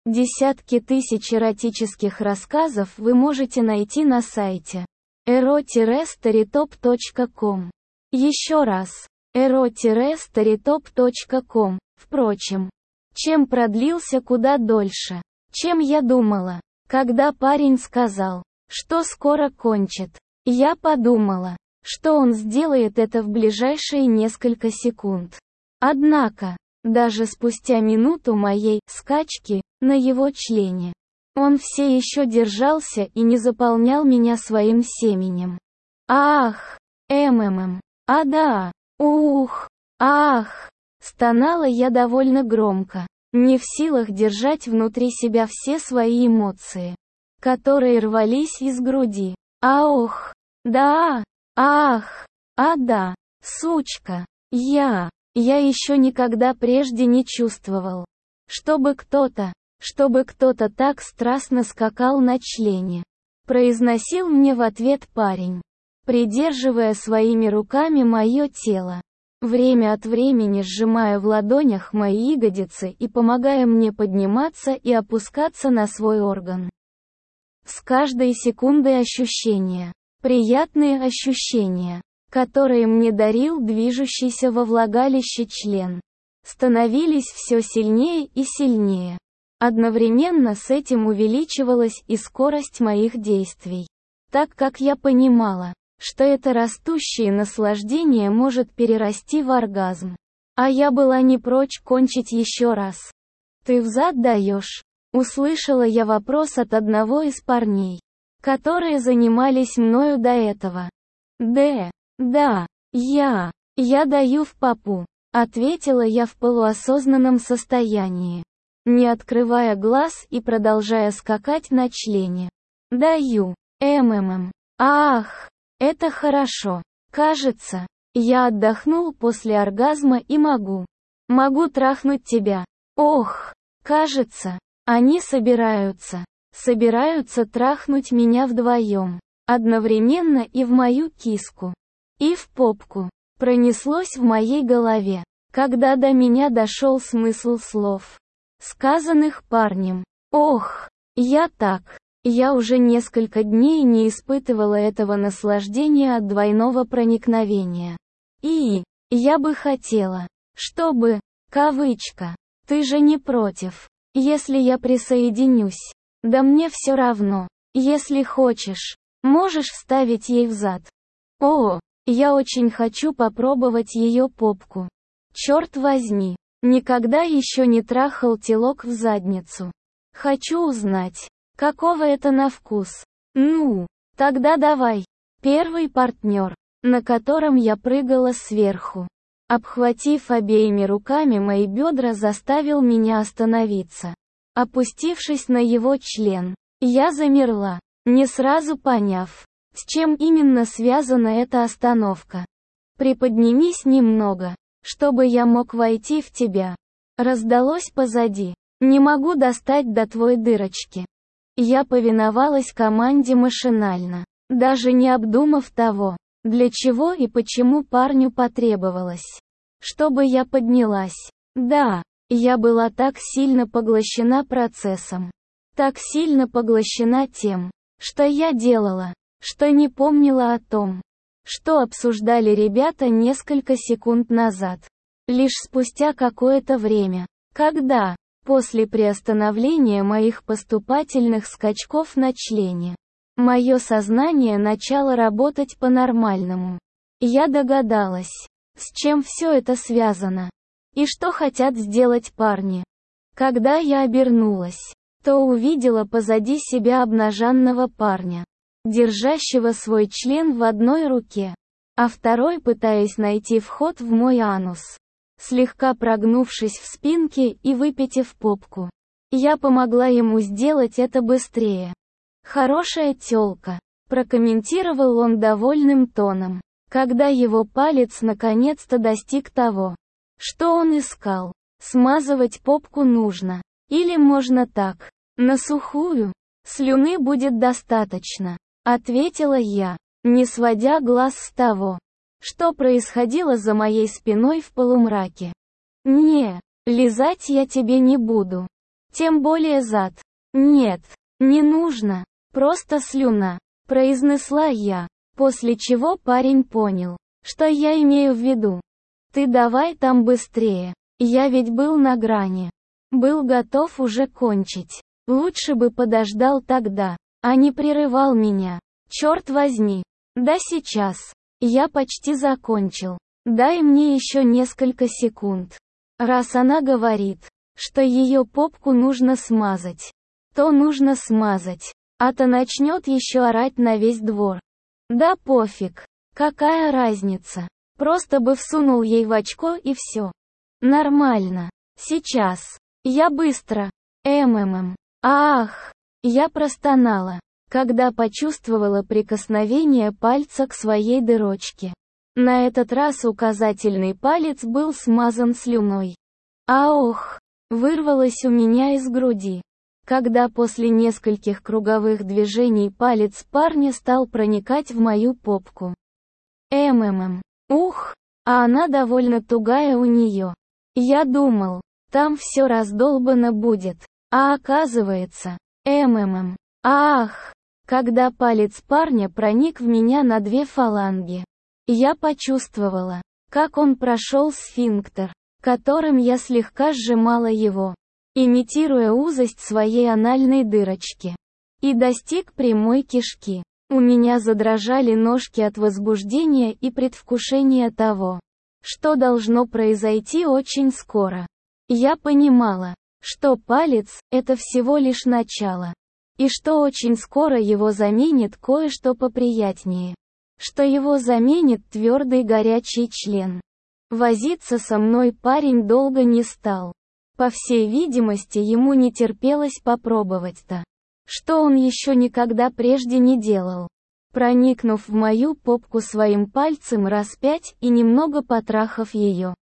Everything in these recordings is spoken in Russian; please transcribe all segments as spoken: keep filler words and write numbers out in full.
Десятки тысяч эротических рассказов вы можете найти на сайте эро старитоп точка ком. Еще раз. эро старитоп точка ком. Впрочем, чем продлился куда дольше, чем я думала. Когда парень сказал, что скоро кончит, я подумала, что он сделает это в ближайшие несколько секунд. Однако, даже спустя минуту моей скачки на его члене, он все еще держался и не заполнял меня своим семенем. Ах, ммм, а да, ух, ах, стонала я довольно громко, не в силах держать внутри себя все свои эмоции, которые рвались из груди. А ох, да, ах, а да, сучка, я... Я еще никогда прежде не чувствовал, чтобы кто-то, чтобы кто-то так страстно скакал на члене. Произносил мне в ответ парень, придерживая своими руками мое тело, время от времени сжимая в ладонях мои ягодицы и помогая мне подниматься и опускаться на свой орган. С каждой секундой ощущения, приятные ощущения, которые мне дарил движущийся во влагалище член, становились все сильнее и сильнее. Одновременно с этим увеличивалась и скорость моих действий, так как я понимала, что это растущее наслаждение может перерасти в оргазм. А я была не прочь кончить еще раз. «Ты взад даешь?» — услышала я вопрос от одного из парней, которые занимались мною до этого. «Да». «Да, я, я даю в попу», — ответила я в полуосознанном состоянии, не открывая глаз и продолжая скакать на члене. «Даю, ммм, ах, это хорошо, кажется, я отдохнул после оргазма и могу, могу трахнуть тебя. Ох, кажется, они собираются, собираются трахнуть меня вдвоем, одновременно и в мою киску. И в попку. Пронеслось в моей голове, когда до меня дошел смысл слов, сказанных парнем. Ох, я так, я уже несколько дней не испытывала этого наслаждения от двойного проникновения. И, я бы хотела, чтобы, кавычка, ты же не против, если я присоединюсь. Да мне все равно, если хочешь, можешь вставить ей взад. О, я очень хочу попробовать ее попку. Черт возьми, никогда еще не трахал телок в задницу. Хочу узнать, какого это на вкус. Ну, тогда давай. Первый партнер, на котором я прыгала сверху, обхватив обеими руками мои бедра, заставил меня остановиться. Опустившись на его член, я замерла, не сразу поняв, с чем именно связана эта остановка. «Приподнимись немного, чтобы я мог войти в тебя». Раздалось позади. «Не могу достать до твоей дырочки». Я повиновалась команде машинально, даже не обдумав того, для чего и почему парню потребовалось, чтобы я поднялась. Да, я была так сильно поглощена процессом, так сильно поглощена тем, что я делала, что не помнила о том, что обсуждали ребята несколько секунд назад. Лишь спустя какое-то время, когда, после приостановления моих поступательных скачков на члене, мое сознание начало работать по-нормальному, я догадалась, с чем все это связано, и что хотят сделать парни. Когда я обернулась, то увидела позади себя обнаженного парня, держащего свой член в одной руке, а второй пытаясь найти вход в мой анус. Слегка прогнувшись в спинке и выпитив попку, я помогла ему сделать это быстрее. «Хорошая тёлка», — прокомментировал он довольным тоном, когда его палец наконец-то достиг того, что он искал. «Смазывать попку нужно. Или можно так, на сухую? Слюны будет достаточно», — ответила я, не сводя глаз с того, что происходило за моей спиной в полумраке. «Не, лизать я тебе не буду. Тем более зад. Нет, не нужно. Просто слюна, произнесла я, после чего парень понял, что я имею в виду. Ты давай там быстрее. Я ведь был на грани. Был готов уже кончить. Лучше бы подождал тогда, а не прерывал меня. Черт возьми. Да сейчас. Я почти закончил. Дай мне еще несколько секунд. Раз она говорит, что ее попку нужно смазать, то нужно смазать. А то начнет еще орать на весь двор. Да пофиг. Какая разница? Просто бы всунул ей в очко и все. Нормально. Сейчас. Я быстро. МММ. Ах. Я простонала, когда почувствовала прикосновение пальца к своей дырочке. На этот раз указательный палец был смазан слюной. Ах. Вырвалось у меня из груди, когда после нескольких круговых движений палец парня стал проникать в мою попку. МММ. Ух, а она довольно тугая у нее. Я думал, там все раздолбано будет, а оказывается, МММ. Ах, когда палец парня проник в меня на две фаланги, я почувствовала, как он прошел сфинктер, которым я слегка сжимала его, имитируя узость своей анальной дырочки, и достиг прямой кишки. У меня задрожали ножки от возбуждения и предвкушения того, что должно произойти очень скоро. Я понимала, что палец – это всего лишь начало, и что очень скоро его заменит кое-что поприятнее, что его заменит твердый горячий член. Возиться со мной парень долго не стал. По всей видимости, ему не терпелось попробовать-то, что он еще никогда прежде не делал. Проникнув в мою попку своим пальцем раз пять и немного потрахав ее,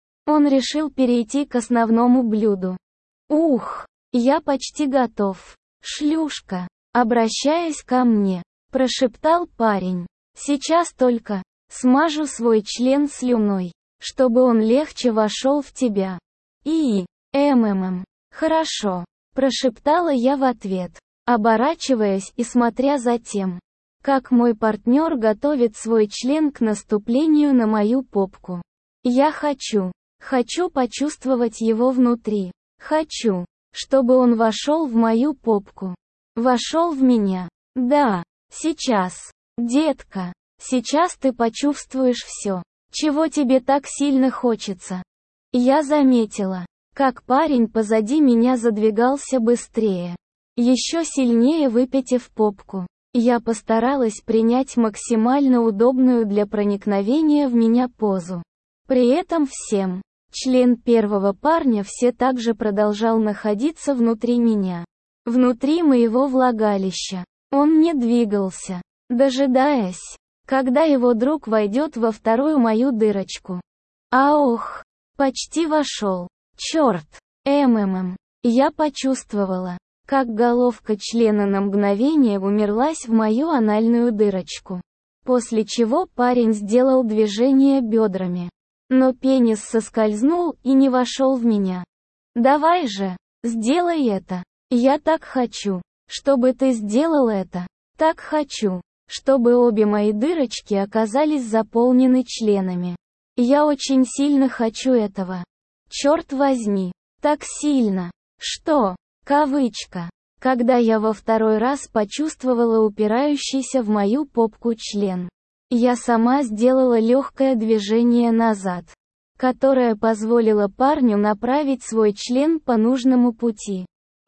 он решил перейти к основному блюду. Ух, я почти готов. Шлюшка, обращаясь ко мне, прошептал парень. Сейчас только смажу свой член слюной, чтобы он легче вошел в тебя. И, МММ. Хорошо, прошептала я в ответ, оборачиваясь и смотря за тем, как мой партнер готовит свой член к наступлению на мою попку. Я хочу, хочу почувствовать его внутри. Хочу, чтобы он вошел в мою попку. Вошел в меня. Да, сейчас. Детка, сейчас ты почувствуешь все, чего тебе так сильно хочется. Я заметила, как парень позади меня задвигался быстрее, еще сильнее выпятив попку. Я постаралась принять максимально удобную для проникновения в меня позу. При этом всем, член первого парня все так же продолжал находиться внутри меня. Внутри моего влагалища. Он не двигался, дожидаясь, когда его друг войдет во вторую мою дырочку. А ох, почти вошел. Черт, МММ. Я почувствовала, как головка члена на мгновение умерлась в мою анальную дырочку. После чего парень сделал движение бедрами. Но пенис соскользнул и не вошел в меня. Давай же, сделай это. Я так хочу, чтобы ты сделал это. Так хочу, чтобы обе мои дырочки оказались заполнены членами. Я очень сильно хочу этого. Черт возьми, так сильно, что, кавычка, когда я во второй раз почувствовала упирающийся в мою попку член. Я сама сделала легкое движение назад, которое позволило парню направить свой член по нужному пути.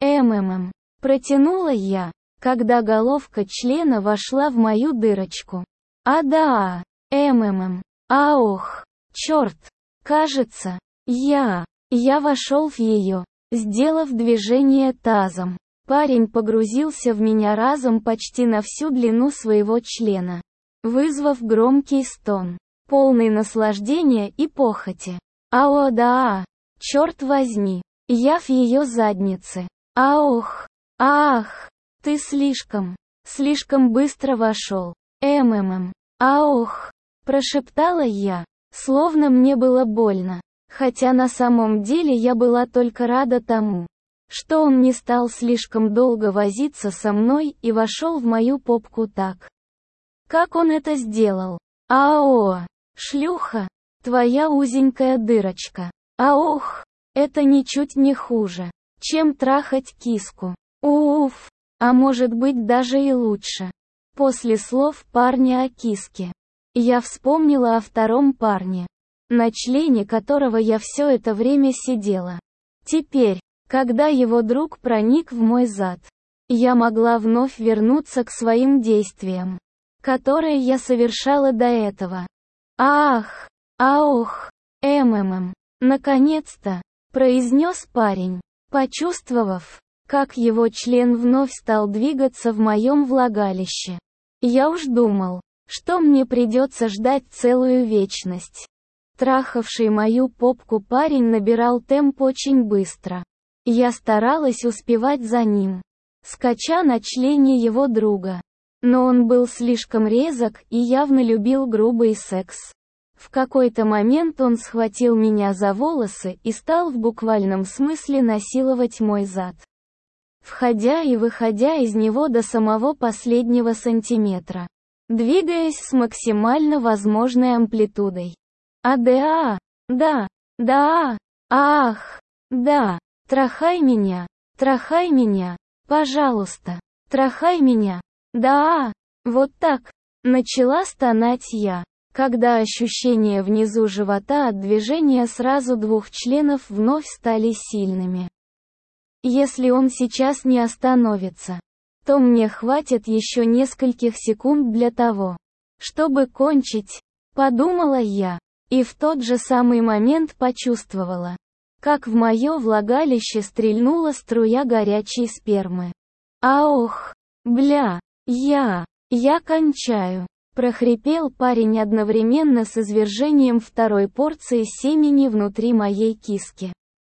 МММ. Протянула я, когда головка члена вошла в мою дырочку. А да, МММ. А ох, черт, кажется, я, я вошел в ее, сделав движение тазом. Парень погрузился в меня разом почти на всю длину своего члена, вызвав громкий стон, полный наслаждения и похоти. Ао да, черт возьми, я в ее заднице. Аох, ах, ты слишком, слишком быстро вошел. МММ. Аох, прошептала я, словно мне было больно, хотя на самом деле я была только рада тому, что он не стал слишком долго возиться со мной и вошел в мою попку так. Как он это сделал? Ао, шлюха, твоя узенькая дырочка. Аох, это ничуть не хуже, чем трахать киску. Уф, а может быть даже и лучше. После слов парня о киске, я вспомнила о втором парне, на члене которого я все это время сидела. Теперь, когда его друг проник в мой зад, я могла вновь вернуться к своим действиям, которые я совершала до этого. Ах, аох, ммм, наконец-то, произнес парень, почувствовав, как его член вновь стал двигаться в моем влагалище. Я уж думал, что мне придется ждать целую вечность. Трахавший мою попку парень набирал темп очень быстро. Я старалась успевать за ним, скача на члене его друга. Но он был слишком резок и явно любил грубый секс. В какой-то момент он схватил меня за волосы и стал в буквальном смысле насиловать мой зад, входя и выходя из него до самого последнего сантиметра, двигаясь с максимально возможной амплитудой. А да, да, да, ах, да, трахай меня, трахай меня, пожалуйста, трахай меня, да, вот так, начала стонать я, когда ощущения внизу живота от движения сразу двух членов вновь стали сильными. Если он сейчас не остановится, то мне хватит еще нескольких секунд для того, чтобы кончить, подумала я, и в тот же самый момент почувствовала, как в мое влагалище стрельнула струя горячей спермы. Аох, бля, я, я кончаю, прохрипел парень одновременно с извержением второй порции семени внутри моей киски.